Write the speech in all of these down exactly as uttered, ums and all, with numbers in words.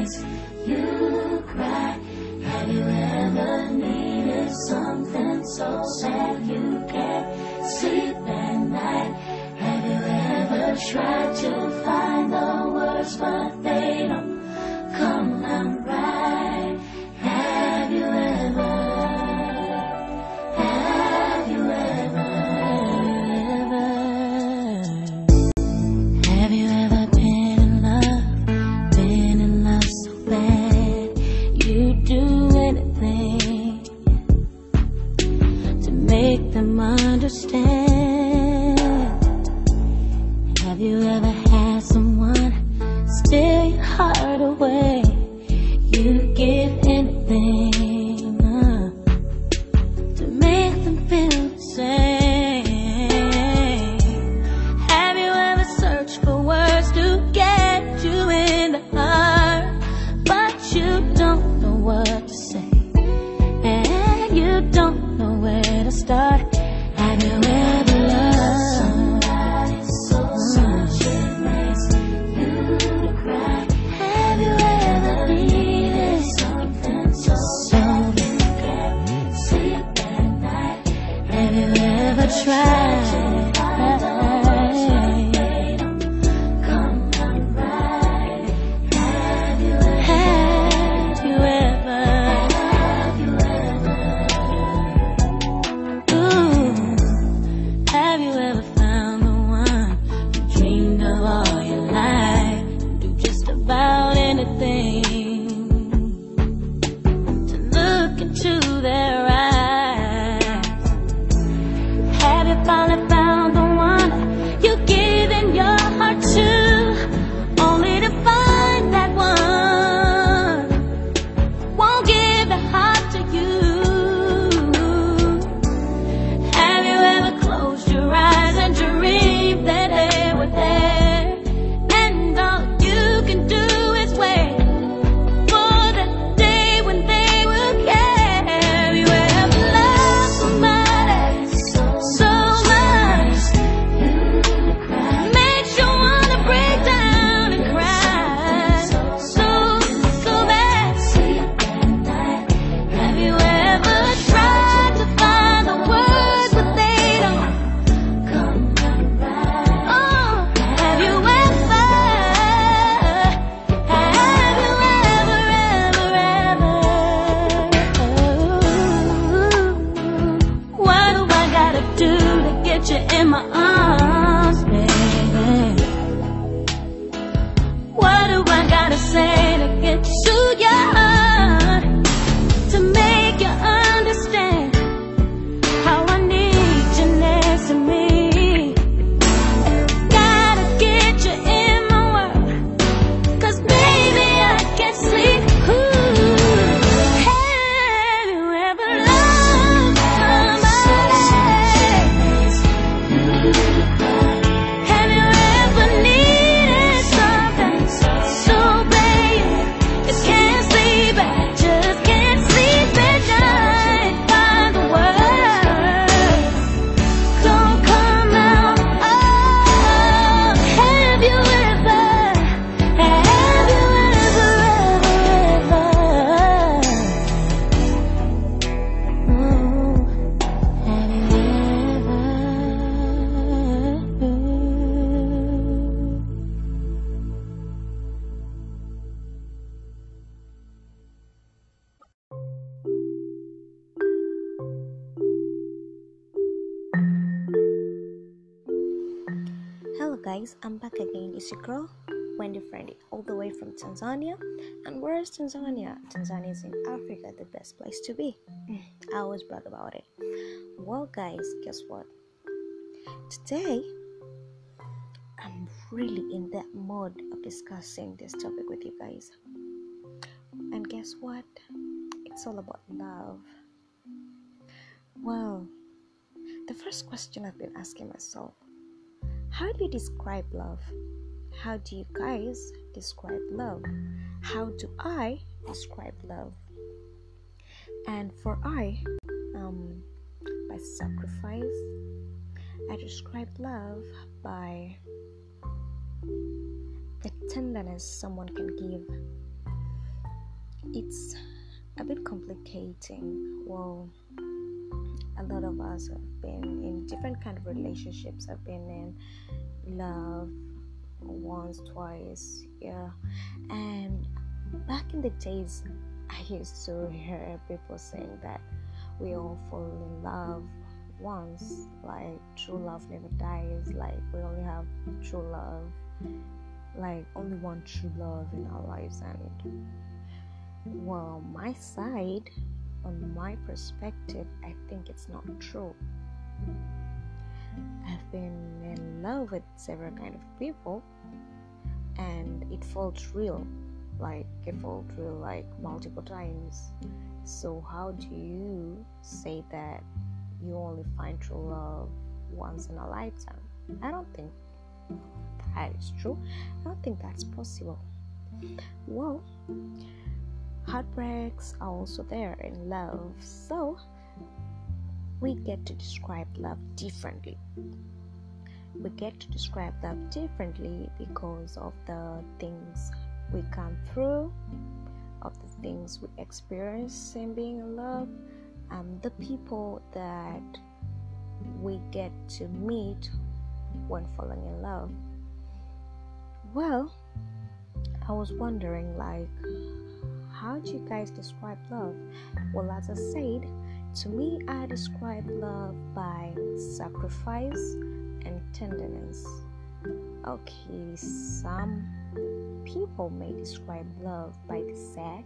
makes you cry? Have you ever needed something so sad you can't sleep at night? Have you ever tried to find the words but they don't come out right? Have you ever, have you ever, have you ever been in love, been in love so bad you'd do anything to make them understand? Have you ever had someone steal your heart away? You'd give anything uh, to make them feel the same. Have you ever searched for words to get you in the heart, but you don't know what to say, and you don't know where to start? Have you ever loved somebody so much it makes you cry? Have you ever needed something so sad you can't sleep at night? Have you ever tried to find the words but they don't come out right? Have you ever, have you ever, have you ever, ooh, have you ever found the one you dreamed of all your life? Do just about anything to look into their eyes. Have you finally found the one you're giving your heart to, only to find that one won't give the heart to you? Have you ever closed your eyes and dreamed that they were there, and all you can do is wait for the day when they will care? Have you ever loved somebody so much makes you wanna break down and cry so, so bad? Have you ever tried to find the words but they don't come out right? Oh, have you ever, have you ever, ever, ever, what do I gotta do to get you in my arms, baby? What do I gotta say to get to your heart, to make you understand how I need you next to me? Gotta get you in my world, 'cause baby I can't sleep. Ooh, have you ever loved somebody? Have you ever needed something so bad you can't sleep at, just can't sleep at night? Find the words don't come out. Oh, have you ever, have you ever, ever, ever, ooh, have you ever? Hello guys, I'm back again. It's your girl, Wendy Friendly, all the way from Tanzania. And where is Tanzania? Tanzania is in Africa, the best place to be. I always brag about it. Well guys, guess what? Today, I'm really in that mode of discussing this topic with you guys. And guess what? It's all about love. Well, the first question I've been asking myself, how do you describe love? How do you guys describe love? How do I describe love? And for I, um, by sacrifice, I describe love by the tenderness someone can give it's a bit complicating. Well, a lot of us have been in different kind of relationships. I've been in love once, twice, yeah. And back in the days, I used to hear people saying that we all fall in love once, like true love never dies, like we only have true love, like only one true love in our lives. And well, my side, on my perspective, I think it's not true. I've been in love with several kind of people, and it felt real, like it felt real like multiple times. So how do you say that you only find true love once in a lifetime? I don't think that is true. I don't think that's possible. Well, heartbreaks are also there in love, so we get to describe love differently. We get to describe love differently because of the things we come through, of the things we experience in being in love, and the people that we get to meet when falling in love. Well, I was wondering, like, how do you guys describe love? Well, as I said, to me, I describe love by sacrifice and tenderness. Okay, some people may describe love by the sex.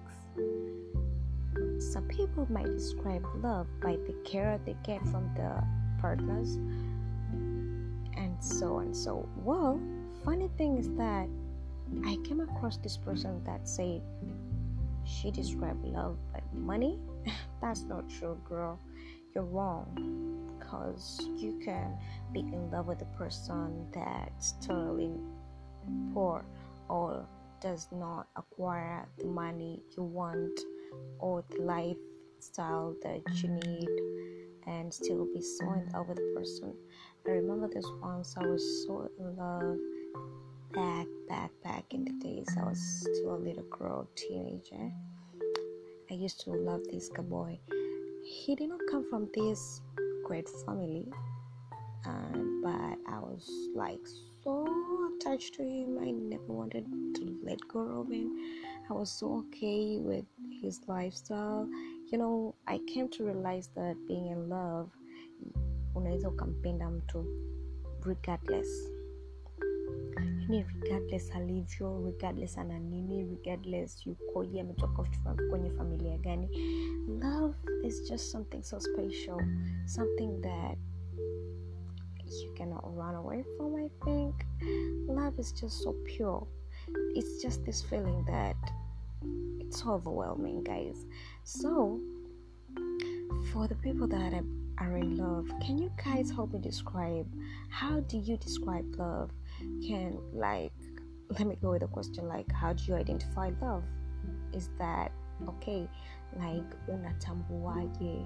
Some people might describe love by the care they get from the partners, and so on. So, well, funny thing is that I came across this person that said she described love by money. That's not true, girl. You're wrong. Because you can be in love with a person that's totally poor or does not acquire the money you want or the lifestyle that you need, and still be so in love with the person. I remember this once. I was so in love back, back, back in the days. I was still a little girl, teenager. I used to love this guy boy. He did not come from this great family, and but I was like so attached to him. I never wanted to let go of him. I was so okay with his lifestyle. You know, I came to realize that being in love, unaweza ukampenda mtu regardless. Yani regardless alivyo, regardless ana nini, regardless yukoje, ametoka kwenye familia gani. Love is just something so special, something that you cannot run away from. I think love is just so pure. It's just this feeling that it's so overwhelming, guys. So for the people that are in love, can you guys help me describe, how do you describe love? Can, like, let me go with a question like, how do you identify love? Is that okay? Like, unatambuaje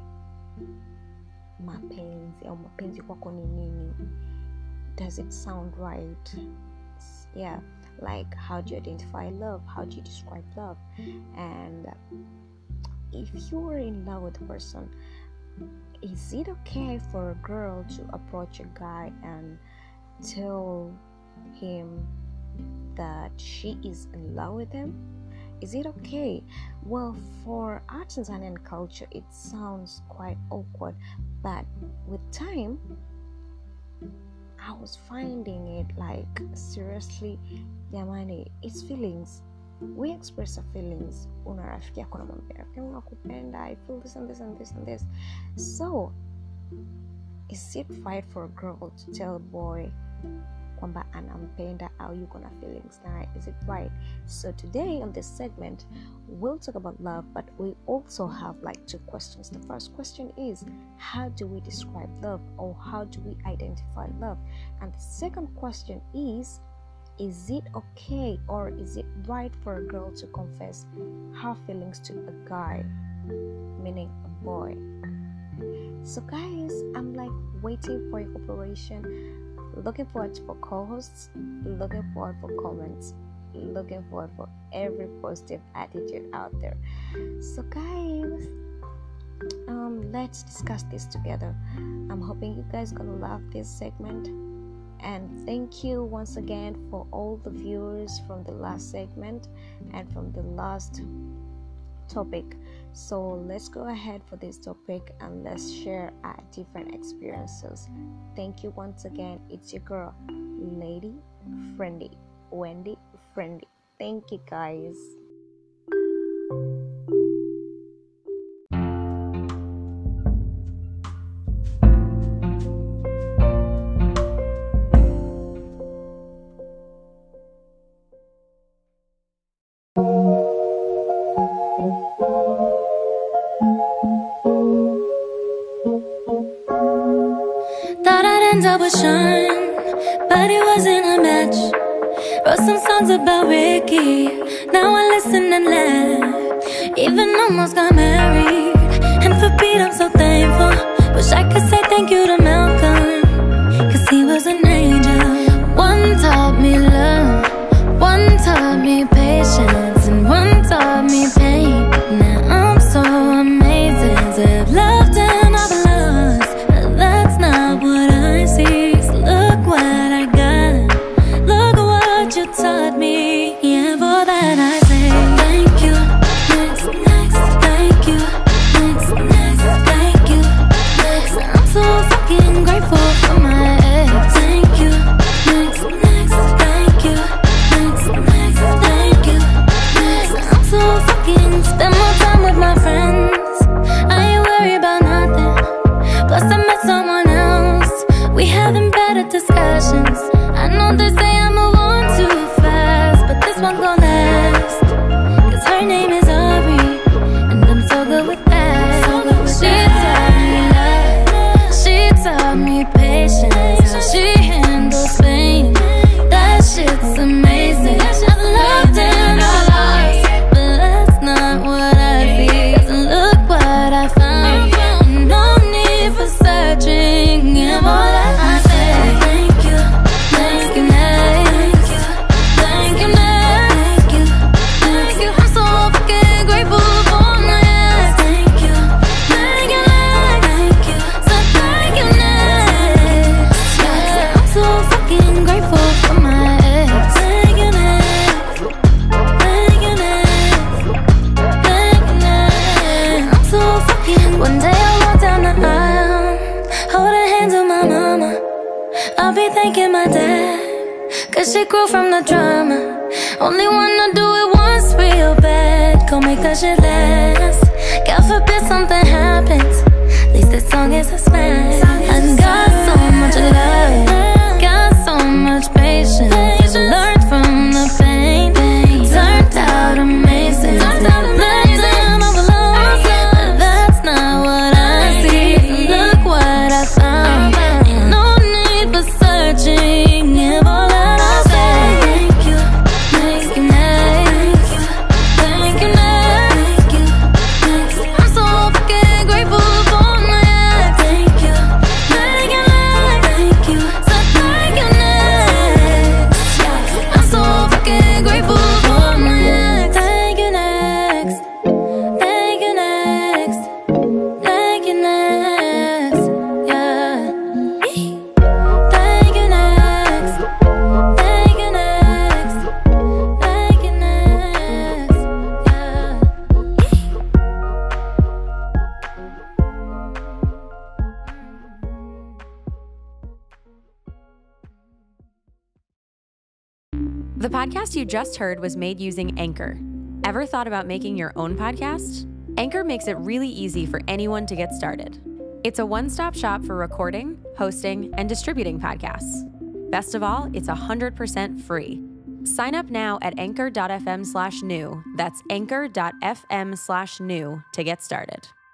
mapenzi au mapenzi kwako ni nini? Does it sound right? Yeah, like, how do you identify love? How do you describe love? And if you are in love with a person, is it okay for a girl to approach a guy and tell him that she is in love with him? Is it okay? Well, for our Tanzanian culture, it sounds quite awkward, but with time, I was finding it like, seriously, jamani, it's feelings. We express our feelings. Una rafiki yako namwambia, rafiki yangu nakupenda, I feel this and this and this and this. So, is it right for a girl to tell a boy kwamba anampenda au yuko na feelings na? Is it right? So today on this segment, we'll talk about love, but we also have like two questions. The first question is, how do we describe love, or how do we identify love? And the second question is, is it okay or is it right for a girl to confess her feelings to a guy, meaning a boy? So guys, I'm like waiting for your cooperation, looking forward for co-hosts, looking forward for comments. looking forward for every positive attitude out there. So guys, um let's discuss this together. I'm hoping you guys gonna love this segment, and thank you once again for all the viewers from the last segment and from the last topic. So let's go ahead for this topic and let's share our different experiences. Thank you once again. It's your girl, Lady Friendly, Wendy Friendly. Thank you guys. I was Sean, but it wasn't a match. Wrote some songs about Ricky, now I listen and laugh. Even almost got married, and for Pete I'm so thankful. Wish I could say thank you to Malcolm, cause he was an angel. One taught me love, one taught me patience, and one taught me pain. Now I'm so amazing to have loved and I've lost, but that's not what I see. So look what I got, look what you taught me. Yeah, for that I say thank you. Next, next, thank you. Next, next, thank you. Next, I'm so fucking grateful for my ex. Thank you. Next, next, thank you. Next, next, thank you. Next, I'm so fucking spend more time with my friends. I ain't worried about nothing. Plus I met someone else. We having better discussions. I know they say I move on too fast, but this one gon' last. Cause her name is Aubrey, and I'm so good with that. So good with she that. taught me love, she taught me patience, how she handles pain. That shit's amazing. I've loved and I lost, but that's not what I see. Cause look what I found, and no need for searching. Yeah, more that I say thank you, thank you, next, thank you, next, thank you, thank you. I'm so fucking grateful for my ex. Thank you, thank you, next, thank you, so thank you, next. Yeah, I'm so fucking grateful for my ex. Thank you, next, thank you, next, thank you, next. I'm so fucking. One day I walk down the aisle, holding hands with my mama. I'll be thanking my dad, cause she grew from the drama. Only wanna do it once real bad, go make that shit last. God forbid something happens, at least this song is a smash. I got so much love, got so much patience. Learned from the pain, turned out amazing. Turned out amazing, overlost, but that's not what I see. Look what I found, ain't no need for searching. If all that I say thank you, thank you, next, thank you, next, thank you, next. I'm so fucking grateful for my ex. Thank you, thank you, next, thank you, so thank you, next. I'm so fucking grateful for my ex. Thank you, next, thank you, next, thank you, next, yeah. Thank you, next, thank you, next, thank you, next, yeah. The podcast you just heard was made using Anchor. Ever thought about making your own podcast? Anchor makes it really easy for anyone to get started. It's a one-stop shop for recording, hosting, and distributing podcasts. Best of all, it's one hundred percent free. Sign up now at anchor.fm slash new. That's anchor.fm slash new to get started.